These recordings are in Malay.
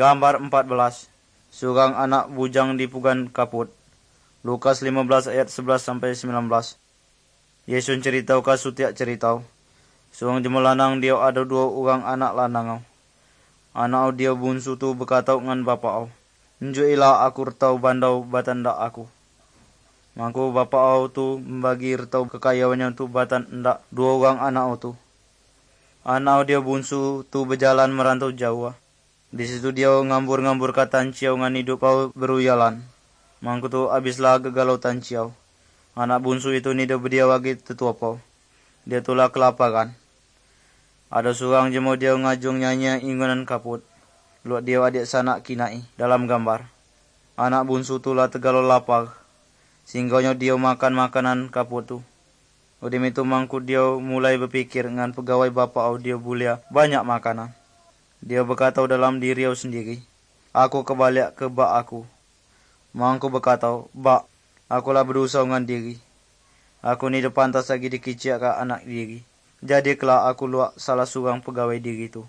Gambar 14. Seorang anak bujang di pugan kaput. Lukas 15 ayat 11-19. Yesus ceritau ka sutiak ceritau. Seorang jema lanang dia ada 2 orang anak lanang. Anak dia bunsu tu berkatau ngan bapa au. Njuilah aku retau bandau batan ndak aku. Mangko bapa au tu membagi retau kekayaannya tu batan ndak 2 orang anak au tu. Anak dia bunsu tu berjalan merantau jauh. Di situ dia ngambur-ngambur ka tanciau ngan hidup au beruyalan. Mangko tu abislah gegalau tanciau. Anak bunsu itu ni dia berdia wagi tetua pau. Dia tulah kelaparan. Ada seorang jemo dia ngajung nyanyi ingunan kaput. Luat dia adik sanak kinai dalam gambar. Anak bunsu tulah tegalau lapar. Singgahnya dia makan makanan kaput tu. Udim itu mangku dia mulai berpikir ngan pegawai bapa au dia bulia banyak makanan. Dia berkatau dalam diri au sendiri. Aku kebalik ke bak aku. Mangku berkatau, bak, akulah berdosa ngan diri. Aku ni depan tas lagi dikicik ke anak diri. Jadi kelak aku luak salah seorang pegawai diri tu.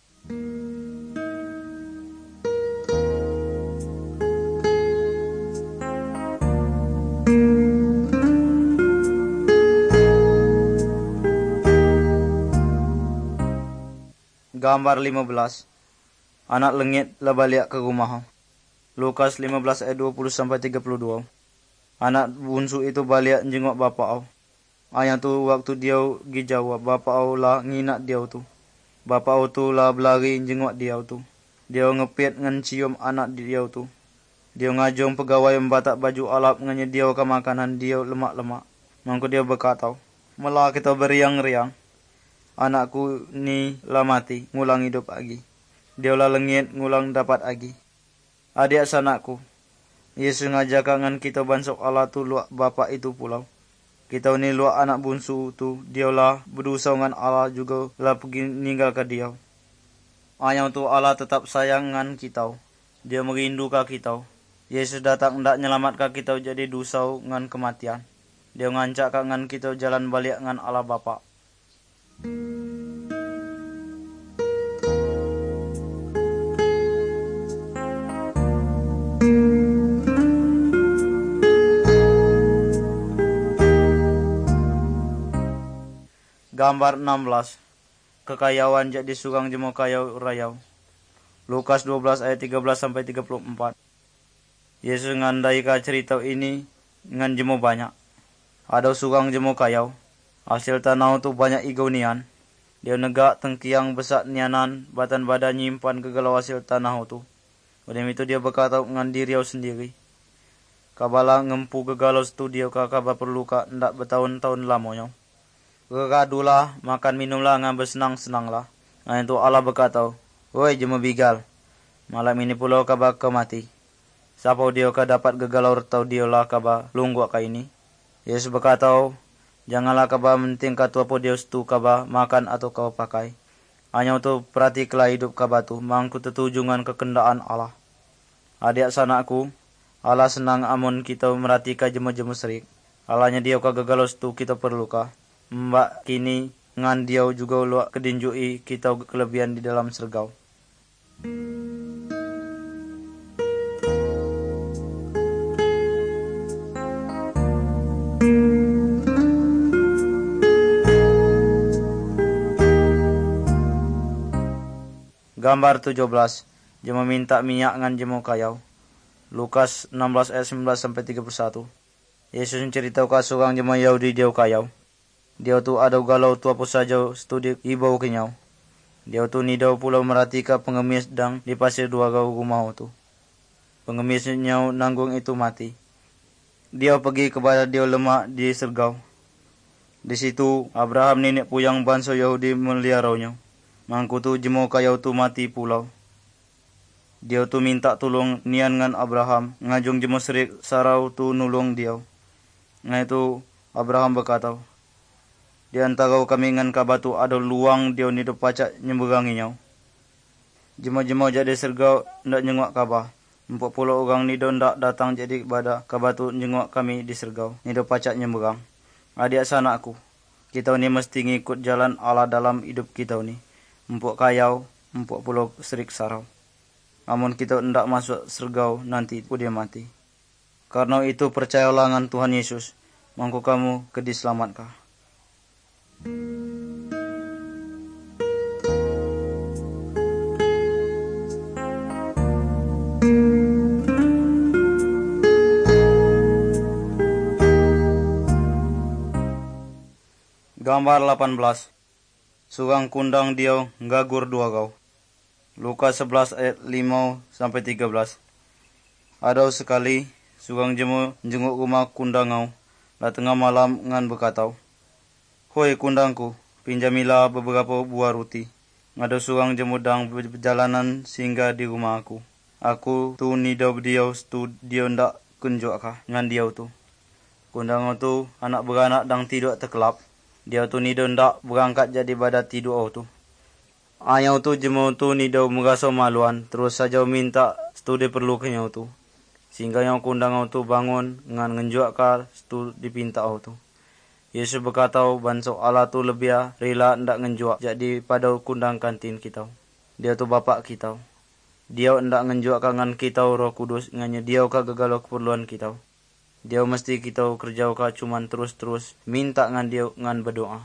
Gambar 15. Anak lengit lah balik ke rumah. Lukas 15 ayat 20-32. Anak bunsu itu balik jenguk bapa au. Ayah tu waktu dia gi jauh, bapa au lah nginak dia tu. Bapa au tu lah berlari jenguk dia tu. Dia ngepit ngan cium anak dia tu. Dia ngajung pegawai membatak baju alap ngan dia ke makanan dia lemak-lemak. Mangko dia berkatau, "Melah kita beriang-riang. Anakku ni lah mati, ngulang hidup lagi. Dia lah lengit, ngulang dapat lagi." Adik sanakku, Yesus ngajak ngan kita bansok Allah tu luak bapa itu pulau. Kita ni luak anak bunsu tu, dia lah berdosa ngan Allah juga lah pergi ninggal ke dia. Ayang tu Allah tetap sayang ngan kita. Dia merindu ke kita. Yesus datang ndak nyelamat ke kita jadi dosa ngan kematian. Dia ngancak ke ngan kita jalan balik ngan Allah Bapa. Gambar 16. Kekayaan jadi surang jemo kayau rayau. Lukas 12 ayat 13-34. Yesus ngandai ka cerita ini ngan jemo banyak. Ada surang jemo kayau. Hasil tanah tu banyak igonian. Dia negak tengkiang besar nianan batan badan nyimpan kegalau hasil tanah tu. Udem itu dia berkata ngan diri sendiri. Kabala ngempu kegalau studio kakaba perlu ka ndak bertahun-tahun lamanya. Kekadulah, makan minumlah ngan bersenang-senanglah. Nah itu Allah berkata, "Woi jema bigal, malam ini pulau kaba mati. Siapa dia ka dapat gegalau retau dia lah kaba lungguk ka ini." Yesus berkata, "Janganlah kaba menting ka tu apa dia tu kaba makan atau kau pakai. Hanya tu perhatikanlah hidup kaba tu, mangku tertujungan kekendaan Allah." Adik sanakku, Allah senang amun kita merhatikan jema-jema serik. Allahnya dia ka gegalau tu kita perlu ka. Mbak kini ngan dia juga luak kedinjui kita kelebihan di dalam sergau. Gambar 17. Jema minta minyak ngan jemo kayau. Lukas 16 ayat 19-31. Yesus menceritakan ka seorang jema Yahudi dia kayau. Dia tu ada galau tu apa saja studi ibau kenyau. Dia tu nidau pulau merhatika pengemis dang di pasir 2 gau rumah tu. Pengemisnya nanggung itu mati. Dia pergi kepada dia lemak di sergau. Di situ Abraham nenek puyang bangsa Yahudi meliharanya. Mangku tu jemo kayau tu mati pulau. Dia tu minta tolong nian ngan Abraham. Ngajung jemo serik sarau tu nulung dia. Nah itu Abraham berkata, "Di antara kami ngan kabatu ada luang dia ni pacak nyemberanginya." Jema-jema jadi sergau ndak nyengok kaba. 40 orang ni ndak datang jadi pada kabatu nyengok kami di sergau. Ni pacak nyemberang. Adik sanakku, kita ni mesti ngikut jalan Allah dalam hidup kita ni. Empuk kayau, 40 serik sarau. amun kita hendak masuk surgau nanti dia mati. Karena itu percayalah ngan Tuhan Yesus, mangko kamu kediselamat kah. Gambar 18. Sugang kundang dia ngagur dua gau. Lukas 11 ayat 5 sampai 13. Ada sekali sugang jemu jenguk rumah kundangau la tengah malam ngan berkatau, "Hoi kundangku, pinjamilah beberapa buah roti. Ngada sugang jemu dang perjalanan sehingga di rumah aku. Aku tu nidau dia tu dia ndak kunjuk kah ngan dia tu." Kundangau tu anak beranak dang tidur terkelap. Dia tu nidau ndak berangkat jadi badat tidur tu. Ayau tu jemu tu nidau merasa maluan, terus saja minta studi perlu kenyau tu. Sehingga yang kundangau tu bangun ngan ngenjuak ka stu dipinta tu. Yesus berkata banso Allah tu lebih rela ndak ngenjuak jadi pada kundang kantin kita. Dia tu bapak kita. Dia ndak ngenjuak ka ngan kita Roh Kudus nganya dia ka gegalo keperluan kita. Dia mesti kita kerja ka cuman terus-terus minta ngan dia ngan berdoa.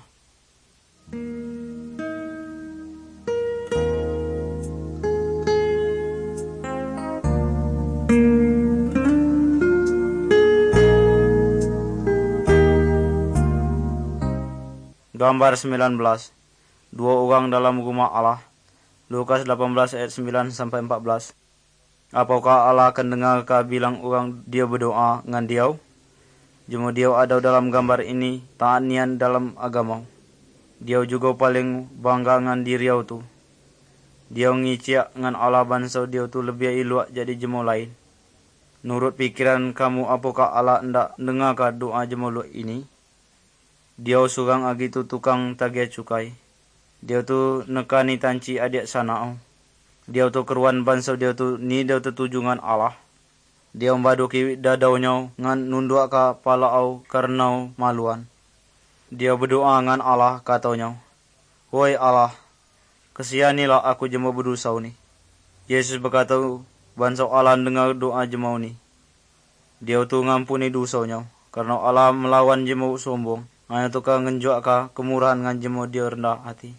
Gambar 19. Dua orang dalam rumah Allah. Lukas 18 ayat 9 sampai 14. Apakah Allah akan dengar ka bilang orang dia berdoa ngan dia? Jemu dia ada dalam gambar ini tak nian dalam agama. Dia juga paling bangga ngan diri tu. Dia ngiciak ngan Allah bangsa dia tu lebih iluak jadi jemu lain. Nurut pikiran kamu apakah Allah ndak dengar ka doa jemu lu ini? Dia surang agi tu tukang tagih cukai. Dia tu nekani tanci adik sanau. Dia tu keruan bangsa dia tu ni dia tertuju ngan Allah. Dia membaduki dadaunya ngan nunduk ka pala au karena maluan. Dia berdoa ngan Allah katanya, "Woi Allah, kesihanilah aku jema berdosa ni." Yesus berkata, "Bangsa Allah dengar doa jema ni." Dia tu ngampuni dosanya karena Allah melawan jema sombong. Hanya tu ka ngenjuak ka kemurahan ngan jema dia rendah hati.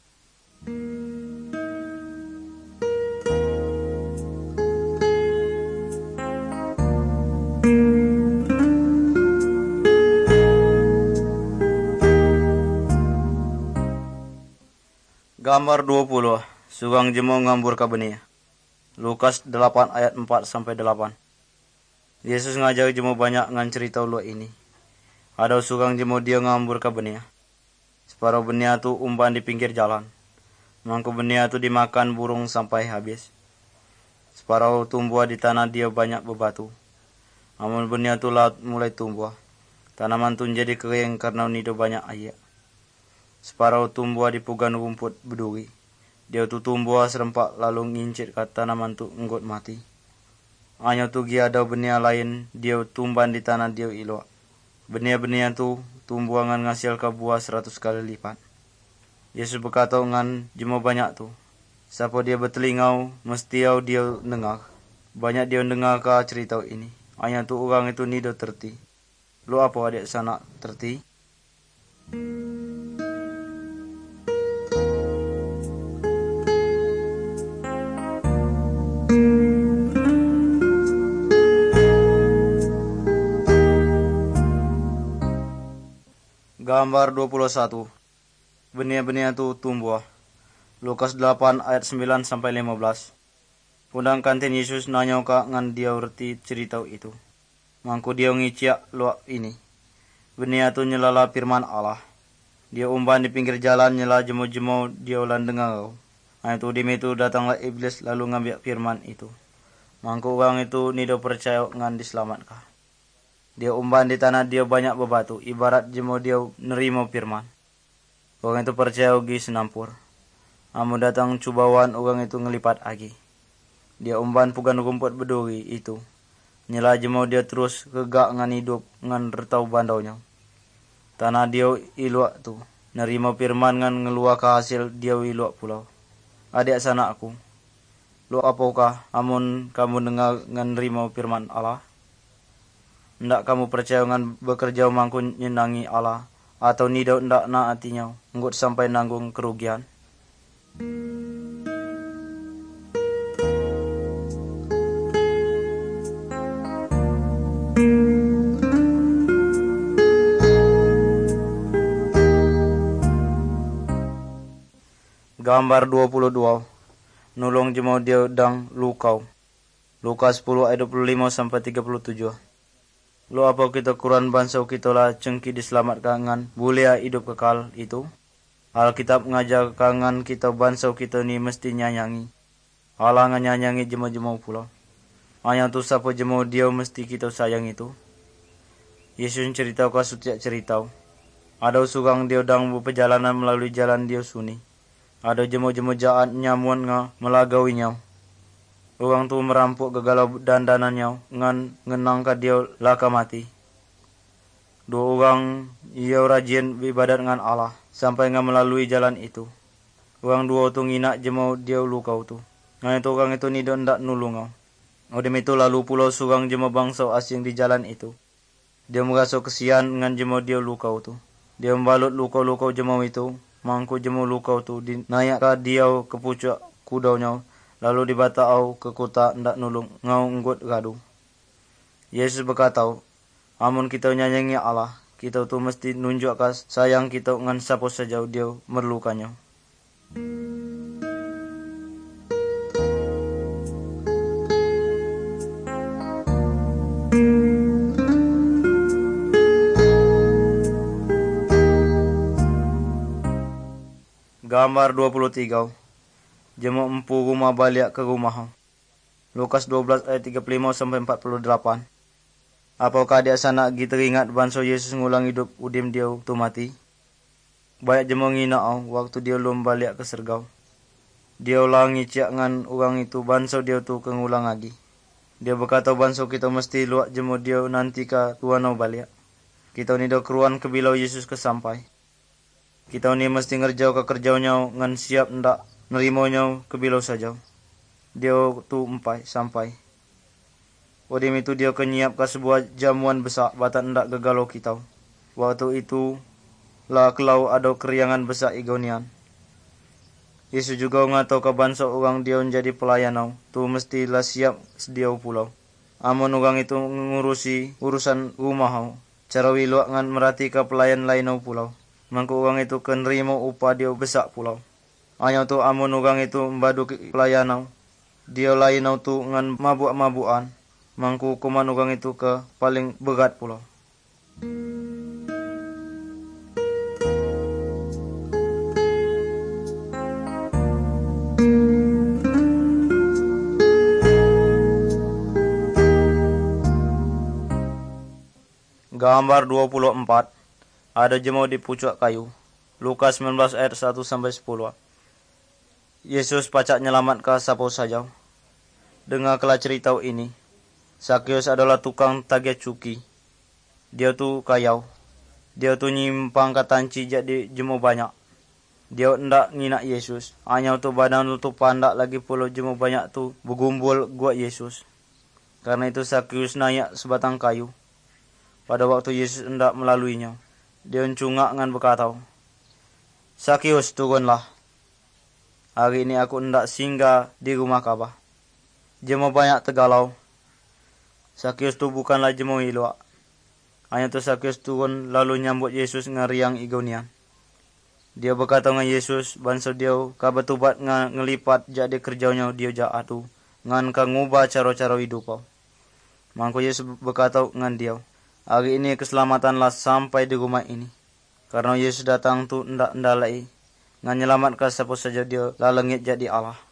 Gambar 20. Sugang jemu ngambur ka benih. Lukas 8 ayat 4 sampai 8. Yesus ngajar jemu banyak ngan cerita lu ini. Ada sugang jemu dia ngambur ka benih. Separuh benih tu umpan di pinggir jalan. Mangko benih tu dimakan burung sampai habis. Separuh tumbuh di tanah dia banyak bebatu. Amun benih tu mulai tumbuh. Tanaman tu jadi kering karena nido banyak air. Separuh tumbuh di pugan rumput berduri. Dia tu tumbuh serempak lalu ngincit ke tanaman tu enggot mati. Hanya tu dia ada benih lain dia tumban di tanah dia iluak. Benih-benih tu tumbuh ngan ngasil ke buah 100 kali lipat. Yesus berkata ngan jemu banyak tu. Siapa dia bertelingau mesti dia dengar. Banyak dia dengar ke cerita ini. Hanya tu orang itu nido terti. Lu apa adik sanak terti? Gambar 21. Benih-benih tu tumbuh. Lukas 8 ayat 9 sampai 15. Pundang kantin Yesus nanya ka ngan dia ngerti cerita itu. Mangku dia ngiciak luak ini. Benih tu nyelala firman Allah. Dia umpan di pinggir jalan nyela jemu-jemu dia ulan dengar. Hanya tu di itu datanglah iblis lalu ngambil firman itu. Mangku orang itu nido percaya ngan diselamatkan. Dia umpan di tanah dia banyak bebatu, ibarat jemu dia nerima firman. Orang itu percaya ugi senampur. Amun datang cubauan orang itu ngelipat agi. Dia umpan pugan rumput berduri itu. Nyela jemu dia terus kegak ngan hidup ngan retau bandaunya. Tanah dia iluak tu. Nerima firman ngan ngeluar ke hasil dia iluak pulau. Adik sanakku. Lo apakah amun kamu dengar ngan rimo firman Allah? Ndak kamu percaya ngan bekerja mangkun nyenangi Allah, atau nido ndak na hatinya, nggut sampai nanggung kerugian? Gambar 22. Nulung jemo dia dang lukau. Lukas 10 ayat 25 sampai 37. Lo apa kita Quran bangsa kita lah cengki diselamatkan ngan bulia hidup kekal itu? Alkitab ngajar kangan kita bangsa kita ni mesti nyanyangi. Allah nyanyangi jemo-jemo pula. Hanya tu siapa jemo dia mesti kita sayang itu. Yesus cerita kau setiap cerita. Ada sugang dia dang berperjalanan melalui jalan dia suni. Ada jemo-jemo jahat nyamuan nga melagawinya. Orang tu merampok gegalau dandanannya ngan ngenangka dia laka mati. Dua orang ia rajin beribadat ngan Allah sampai nga melalui jalan itu. Orang dua tu nginak jemo dia lukau tu. Ngan itu orang itu ni ndak nulung ngau. Odem itu lalu pulau surang jemo bangsa asing di jalan itu. Dia merasa kesian ngan jemo dia lukau tu. Dia membalut lukau-lukau jemo itu. Mangku jemu lukau tu dinayak ka diau ke pucuk kudaunya, lalu dibatau ke kota ndak nulung ngau nggut gadu. Yesus berkata, amun kita nyanyangi Allah, kita tu mesti nunjuk ka sayang kita ngan siapa saja dia merlukannya. Gambar 23. Jemo empu rumah balik ke rumah. Lukas 12 ayat 35 sampai 48. Apakah dia sana gitu teringat bangsa Yesus ngulang hidup udim dia tu mati? Banyak jemo ngina waktu dia lom balik ke sergau. Dia ulangi ciak ngan orang itu bangsa dia tu ke ngulang lagi. Dia berkata bangsa kita mesti luak jemo dia nanti ka tuanau balik. Kita ni do keruan ke bilau Yesus ke sampai. Kita ni mesti ngerjau ke kerjaunya ngan siap ndak nerimonya ke bilau saja. Dia tu empai sampai. Odem itu dia kenyiap ke sebuah jamuan besar batan ndak gegalau kita. Waktu itu lah kelau ada keriangan besar igonian. Yesus juga ngatau ke bangsa orang dia menjadi pelayan tu mesti lah siap sedia pulau. Amun orang itu ngurusi urusan rumah cara wiluak ngan merhati ke pelayan lain pulau. Mangku orang itu kenerima upah dia besar pulau. Hanya tu amun orang itu membadu pelayan dia lain tu ngan mabuk-mabukan. Mangku hukuman orang itu ke paling berat pulau. Gambar 24. Ada jemo di pucuk kayu. Lukas 19 ayat 1 sampai 10. Yesus pacak nyelamat ke siapa saja. Dengarlah cerita ini. Sakyus adalah tukang tagih cuki. Dia tu kayau. Dia tu nyimpang ke tanci jadi jemo banyak. Dia ndak nginak Yesus. Hanya tu badan tu pandak lagi puluh jemo banyak tu bergumpul gua Yesus. Karena itu Sakyus naik sebatang kayu. Pada waktu Yesus hendak melaluinya, dia mencungak dengan berkata, Sakyus, turunlah. Hari ini aku hendak singgah di rumah Ka'bah. Jemo banyak tegalau. Sakyus tu bukanlah jemo hiluak. Hanya tu Sakyus turun lalu nyambut Yesus ngeriang igonian. Dia berkata dengan Yesus, bangsa dia ka betubat ngelipat jadi kerjanya dia jahat tu, ngan ka ngubah cara-cara hidup kau. Mangko Yesus berkata dengan dia, hari ini keselamatanlah sampai di rumah ini. Karena Yesus datang tu ndak ndalai. Ngan nyelamatkan siapa saja dia lalengit jadi Allah.